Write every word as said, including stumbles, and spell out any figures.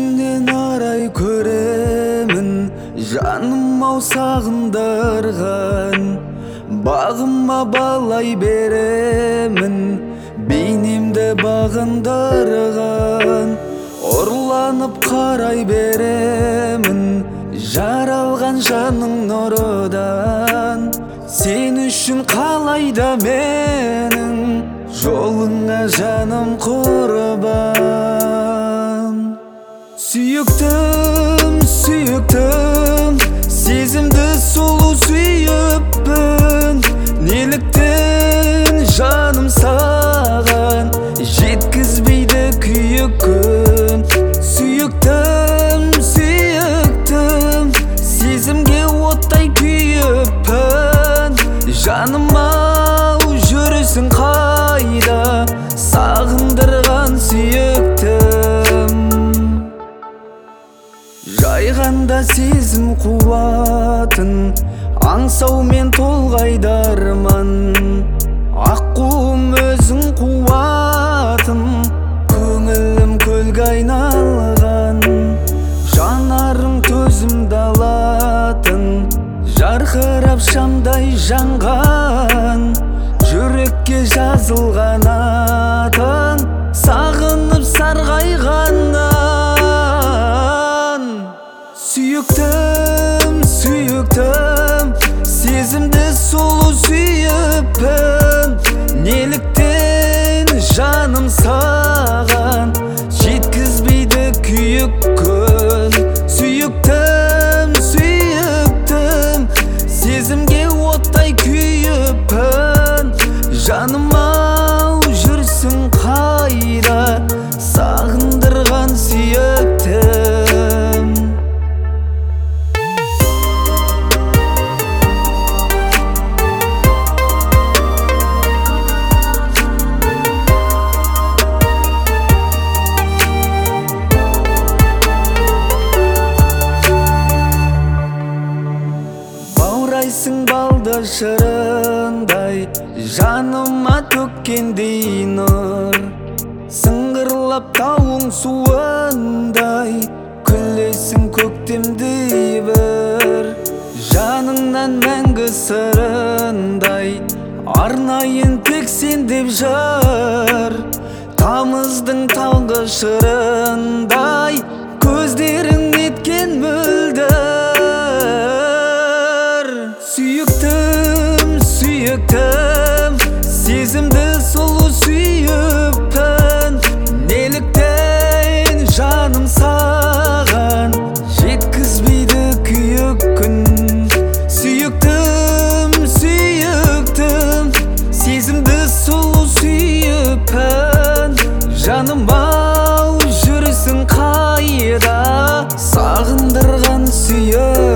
Көзіңнен арай көремін, жаным-ау сағындырған. Бағыма балай беремін, бейнемді бағындырған. Ұрланып қарай беремін, жаралған жаның нұрыдан. Сен үшін қалайда менің жолыңа жаным құрбан. Сүйіктім, сүйіктім, сезімді сұлу сүйіппін. Неліктен жаным саған жеткізбейді күйік күн. Сүйіктім, сүйіктім, сезімге оттай күйіппін. Жаным-ау жүрісің қайда, сағындырған сүйіктім. Жайғанда сезім қуатын, аңсаумен толғайды арман. Аққуым өзің қуатым, көңілім көлге айналған. Жанарың төзімді алатын, жарқырап шамдай жанған. Жүрекке жазылған атың, сағынып сарғайғаннан. Сүйіктім, сүйіктім, сезімді сұлу сүйіппін. Неліктен жаным саған жеткізбейді күйік күн. Сүйіктім, сүйіктім, сезімге оттай күйіппін. Жаным-ау жүрсің қайда, сағындырған сүйіктім. Баурайсың балды шырындай, жаныма төккендей нұр. Сыңғырлап тауың суындай, күлесің көктемдей бір. Жаныңнан мәңгі сырындай, арнайын тек сен деп жыр. Тамыздың таңғы шырындай, көздерің неткен мөлдір. Сүйіктім, сүйіктім, сезімді сұлу сүйіппін. Неліктен жаным саған жеткізбейді күйік күн. Сүйіктім, сүйіктім, сезімді сұлу сүйіппін. Жаным-ау жүрісің қайда, сағындырған сүйіп.